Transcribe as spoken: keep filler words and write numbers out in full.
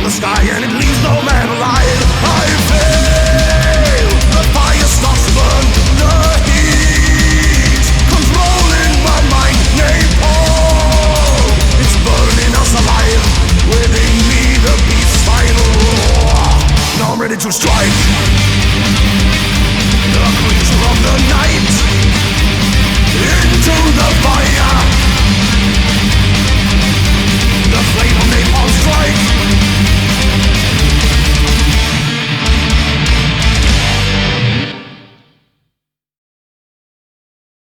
the sky and it leaves no man alive. I feel the fire starts to burn, the heat controlling my mind. Napalm, it's burning us alive. Within me the beast's final roar. Now I'm ready to strike, the creature of the night, into the fire.